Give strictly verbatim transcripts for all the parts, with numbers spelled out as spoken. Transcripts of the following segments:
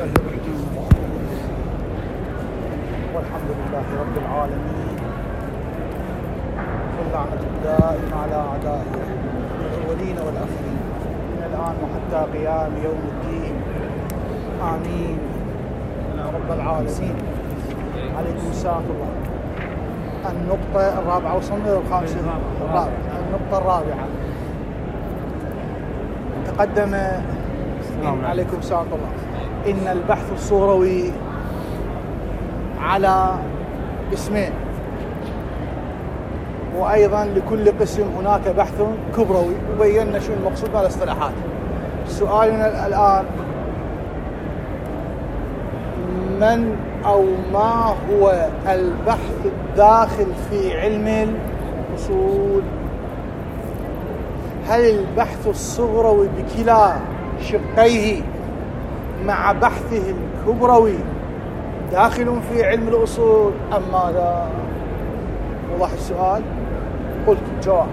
الله الرحمن الرحيم. والحمد لله رب العالمين، واللعنة الدائمة على أعدائه الأولين والآخرين من الآن وحتى قيام يوم الدين. آمين يا رب العالمين. عليكم السلام الله. النقطة الرابعة، وصلنا إلى الخامسة. الرابعة، النقطة الرابعة تقدم. عليكم السلام الله. إن البحث الصغروي على قسمين، وأيضا لكل قسم هناك بحث كبروي، وبينا شو المقصود بالاصطلاحات. سؤالنا الآن: من أو ما هو البحث الداخل في علم الأصول؟ هل البحث الصغروي بكلا شقيه مع بحثه الكبروي داخل في علم الأصول أم ماذا؟ وضح السؤال. قلت جواب: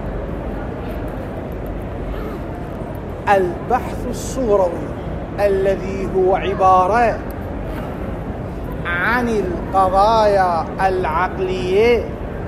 البحث الصغروي الذي هو عبارة عن القضايا العقلية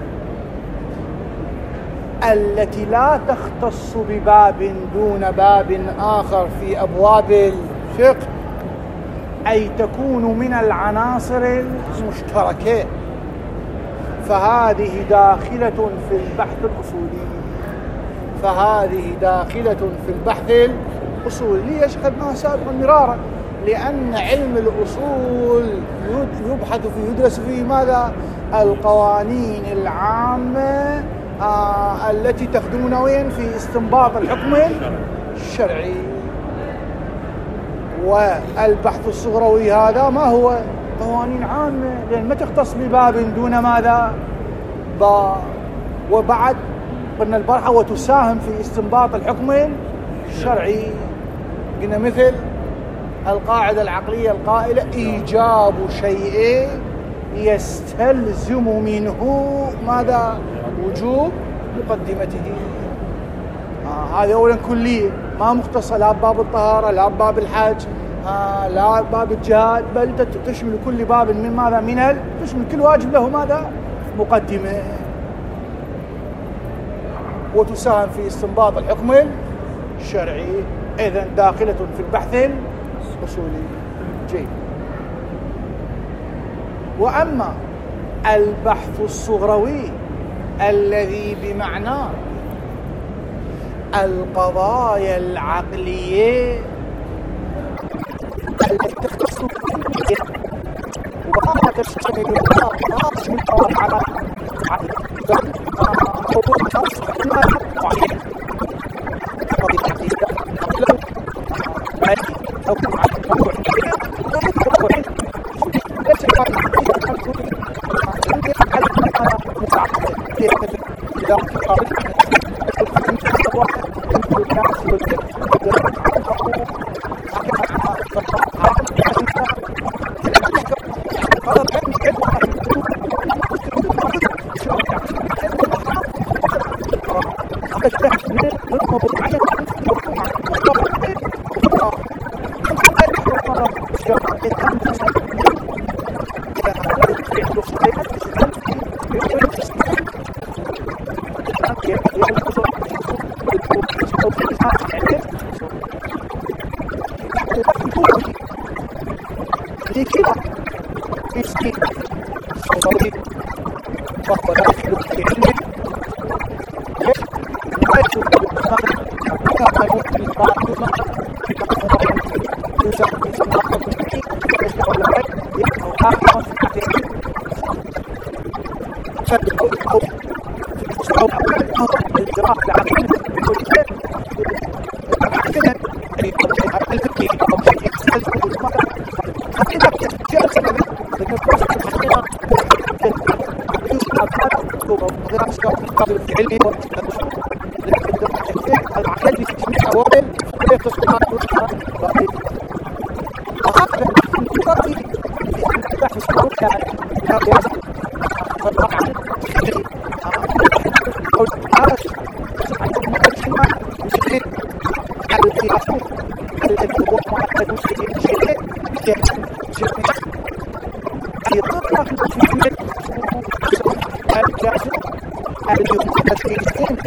التي لا تختص بباب دون باب آخر في أبواب الفقه، أي تكون من العناصر المشتركة، فهذه داخلة في البحث الأصولي. فهذه داخلة في البحث الأصولي. ليش أخذناها سابقا مرارا؟ لأن علم الأصول يبحث فيه، يدرس فيه ماذا؟ القوانين العامة آه التي تخدمنا وين؟ في استنباط الحكم الشرعي. والبحث الصغروي هذا ما هو؟ قوانين عامة، لأن ما تختص بباب دون ماذا؟ باب. وبعد قلنا البارحة وتساهم في استنباط الحكم الشرعي. قلنا مثل القاعدة العقلية القائلة: إيجاب شيء يستلزم منه ماذا؟ وجوب مقدمته. آه هذا أولا كلية، ما مختصة لا بباب الطهارة لا بباب الحج آه لا بباب الجهاد، بل تشمل كل باب من ماذا؟ من ال... تشمل كل واجب له ماذا؟ مقدمة. وتساهم في استنباط الحكم الشرعي. إذن داخلة في البحث الأصولي. جيد. وأما البحث الصغروي الذي بمعنى القضايا العقلية التي تختص وما تشتمل على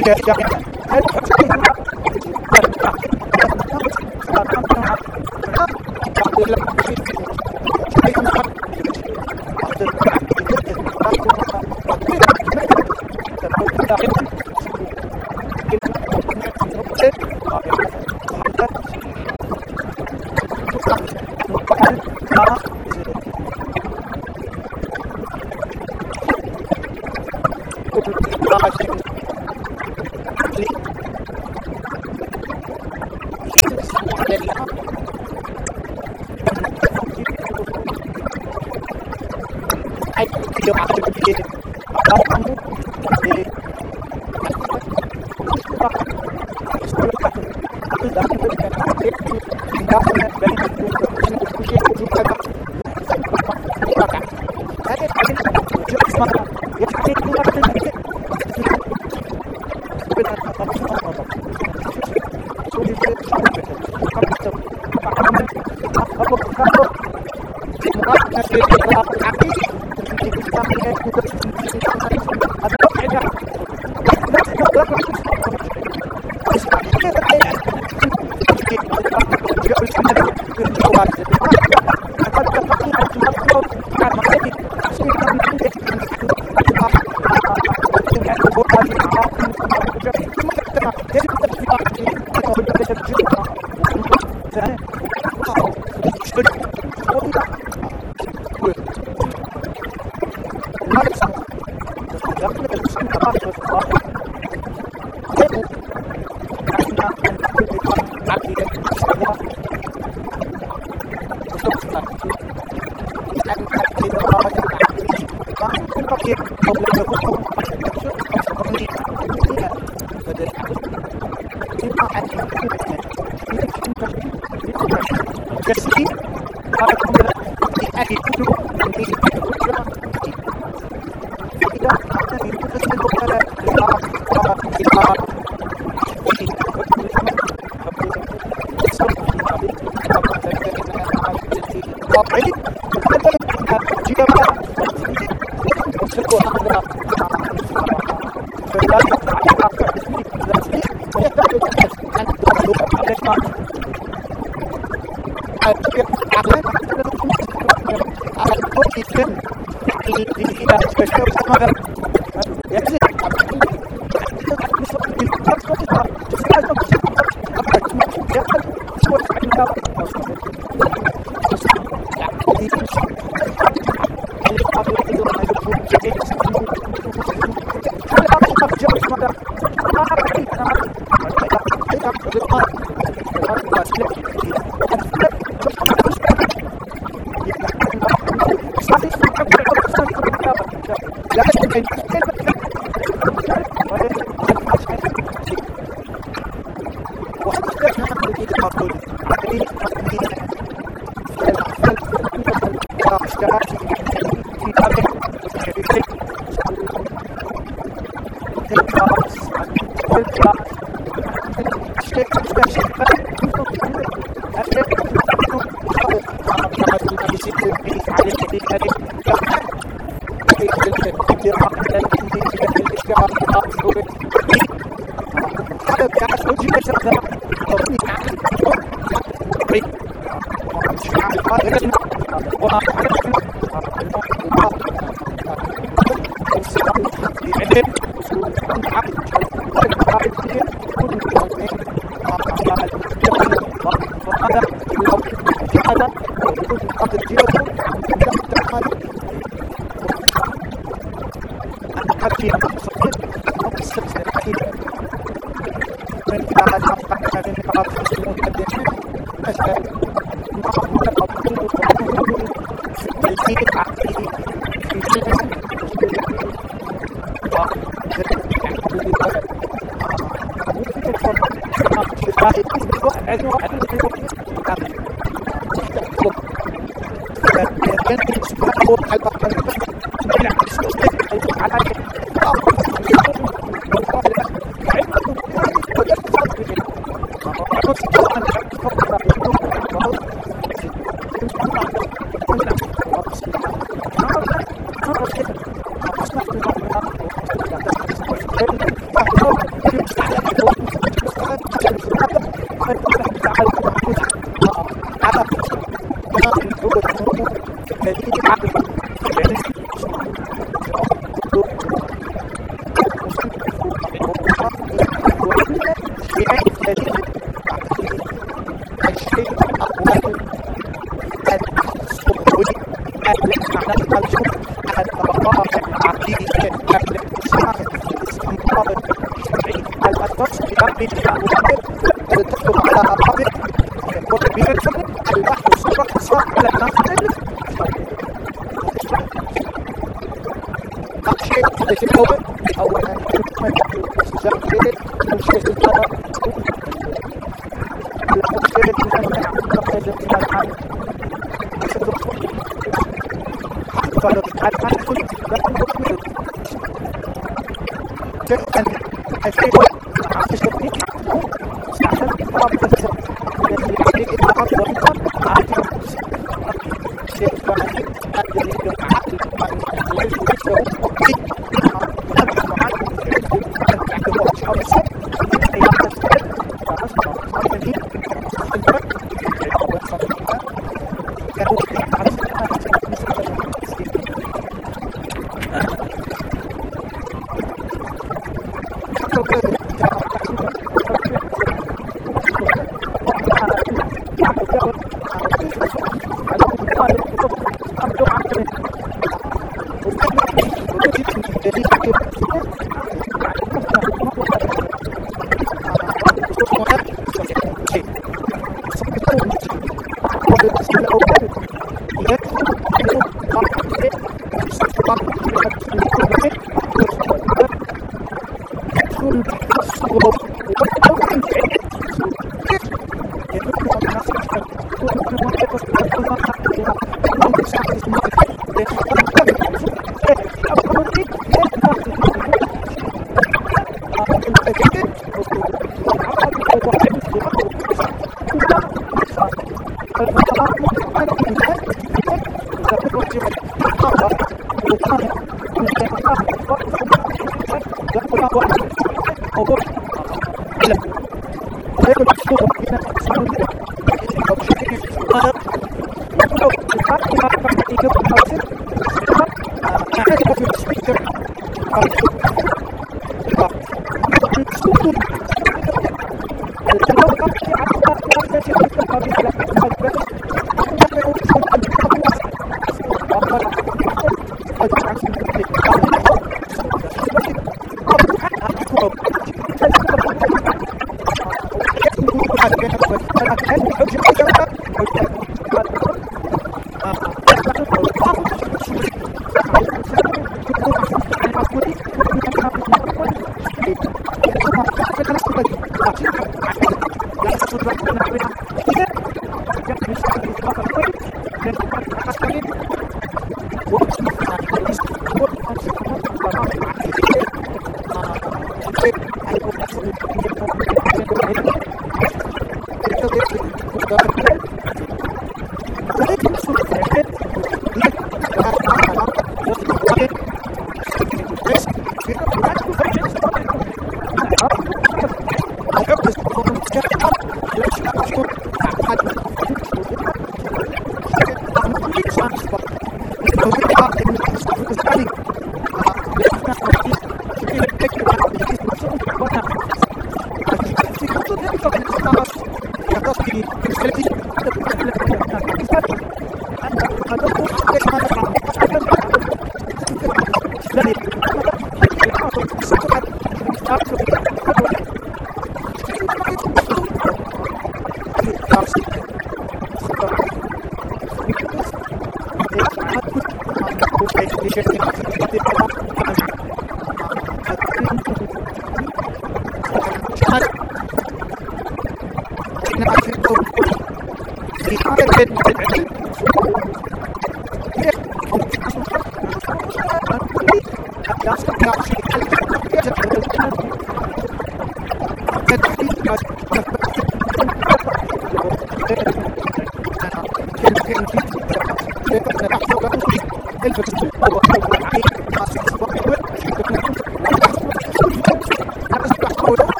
Thank you.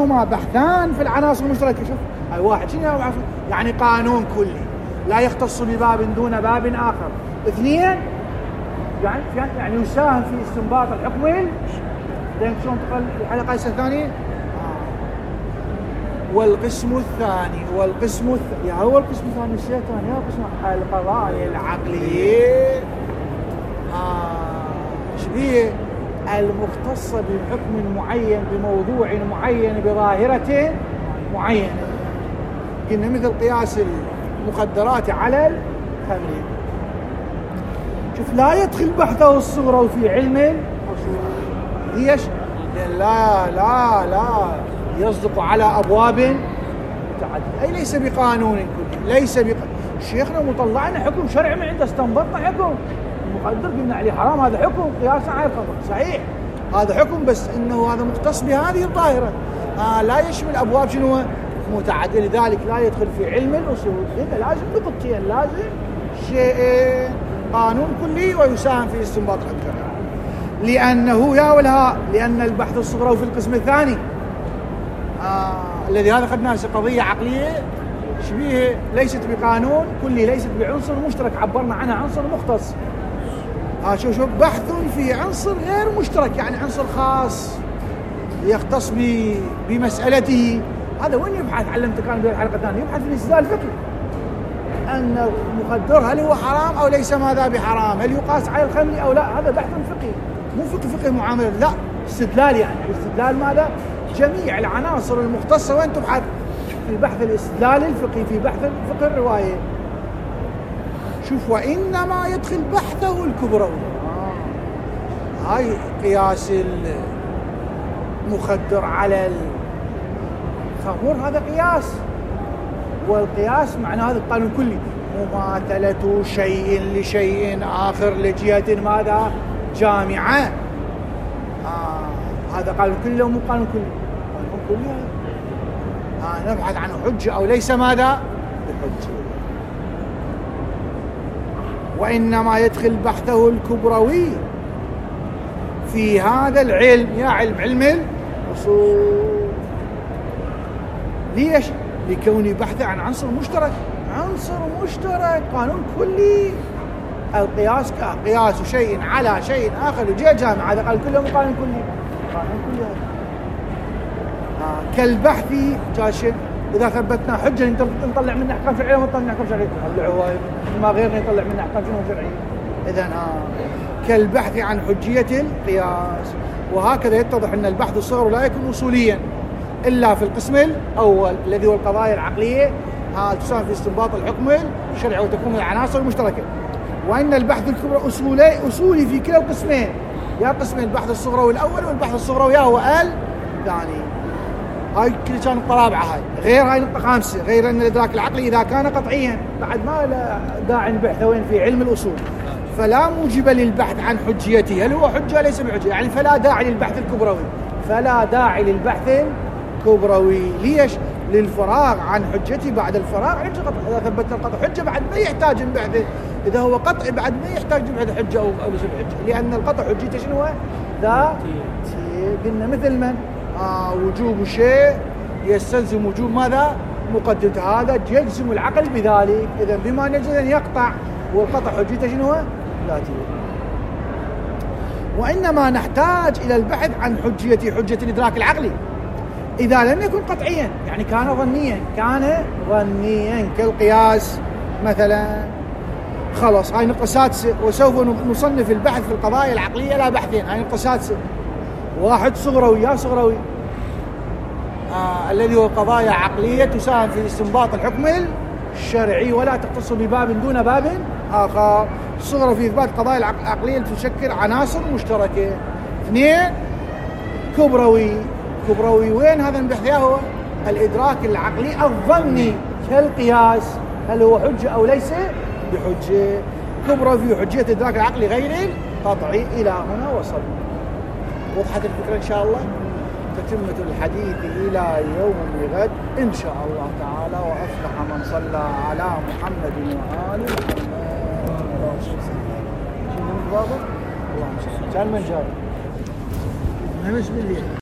بينهما بحثان في العناصر المشتركة. شوف هاي واحد شنو يعني قانون كلي لا يختص بباب دون باب آخر. اثنين يعني يعني يساهم في استنباط الحكم. لين شلون تقل الحلقة الثانية. آه. والقسم الثاني والقسم الثاني يا هو القسم الثاني الشيطان يا قسم القضايا العقلية. آه. شبيه المختصة بحكم معين بموضوع معين بظاهرة معينة. قلنا مثل قياس المخدرات على الخمر. شوف لا يدخل بحثه الصغرى في علم الأصول. ليش؟ لا لا لا يصدق على أبواب متعددة. أي ليس بقانون كلي ليس بق... شيخنا مطلعنا حكم شرعي من عنده استنبطنا حكم المخدر قلنا عليه حرام. هذا حكم قياسا على الخمر صحيح هذا حكم بس انه هذا مختص بهذه الظاهرة. آه لا يشمل ابواب شنو متعددة. لذلك لا يدخل في علم الاصول. اذا لازم نقطتين لازم شيء قانون كلي ويساهم في استنباط الحكم. لانه يا ولها لان البحث الصغرى في القسم الثاني آه الذي هذا اخذناه قضية عقلية شبيه ليست بقانون كلي ليست بعنصر مشترك عبرنا عنها عنصر مختص. ها شوف شوف بحث في عنصر غير مشترك يعني عنصر خاص يختص بمسألته. هذا وين يبحث؟ علمتك كان بالحلقة الثانية يبحث في الاستدلال الفقهي أن المخدر هل هو حرام أو ليس ماذا بحرام، هل يقاس على الخمر أو لا. هذا بحث فقهي مو فقه فقه معاملة لا استدلال. يعني الاستدلال ماذا؟ جميع العناصر المختصة وين تبحث؟ في بحث الاستدلال الفقهي في بحث فقه الرواية. شوف وإنما يدخل بحثه الكبروي. آه. هاي قياس المخدر على الخمر هذا قياس والقياس معنى هذا القانون كلي مماثلة شيء لشيء آخر لجهة ماذا جامعة. آه. هذا قانون كلي ومو قانون كلي قانون كلي. آه. نبحث عنه حجة أو ليس ماذا بحجة. وإنما يدخل بحثه الكبروي في هذا العلم يا علم علم الأصول. ليش؟ لكونه بحث عن عنصر مشترك عنصر مشترك قانون كلي. القياس قياس شيء على شيء آخر لجهة جامعة. هذا قال كله قانون كلي قانون كلي. آه. كالبحث جاشد إذا ثبتنا حجة نطلع منها أحكام شرعية ونطلع منها أحكام شرعية. هو ما غيرنا يطلع منها أحكام شرعية. إذن آه. كالبحث عن حجية القياس. وهكذا يتضح أن البحث الصغر لا يكون أصوليا إلا في القسم الأول الذي هو القضايا العقلية ها تساهم في استنباط الحكم الشرعي وتكون العناصر المشتركة. وأن البحث الكبرى أصولي أصولي في كلا القسمين يا قسم البحث الصغروي الأول والبحث الصغروي يا هو الثاني. هاي كل كان نقطة رابعة. هاي غير هاي نقطة خامسة غير أن الإدراك العقلي إذا كان قطعيا بعد ما لا داعي البحث وين في علم الأصول فلا موجب للبحث عن حجيته هل هو حجة ليس بحجة. يعني فلا داعي للبحث الكبروي فلا داعي للبحث الكبروي. ليش؟ للفراغ عن حجته بعد الفراغ عن القطع. إذا ثبت القطع حجة بعد ما يحتاج البحث. إذا هو قطع بعد ما يحتاج البحث حجة أو ليس بحجة. لأن القطع حجته شنو هو؟ ذاتي. قلنا مثل من آه وجوب شيء يستلزم وجوب ماذا؟ مقدمته. هذا يجزم العقل بذلك. إذا بما نجد أن يقطع والقطع حجته شنو هو؟ ذاتي. وإنما نحتاج إلى البحث عن حجية حجة الإدراك العقلي إذا لم يكن قطعيا يعني كان ظنيا كان ظنيا كالقياس مثلا. خلاص هاي نقطة سادسة. وسوف نصنف البحث في القضايا العقلية لا بحثين. هاي نقطة سادسة. واحد صغروي يا صغروي آه الذي هو قضايا عقلية تساهم في استنباط الحكم الشرعي ولا تختص بباب دون باب آخر. صغر في إثبات قضايا العقلية تشكل عناصر مشتركة. اثنين كبروي. كبروي وين هذا البحث؟ هو الإدراك العقلي الظني كالقياس هل هو حجة أو ليس بحجة. كبروي في حجية الإدراك العقلي غير القطعي. إلى هنا وصل. وضحت الفكرة إن شاء الله. تتمة الحديث إلى يوم الغد إن شاء الله تعالى. وأفلح من صلى على محمد وآل محمد. اللهم صل وسلم. اللهم صل. كان من جاي. ما مش بالليل.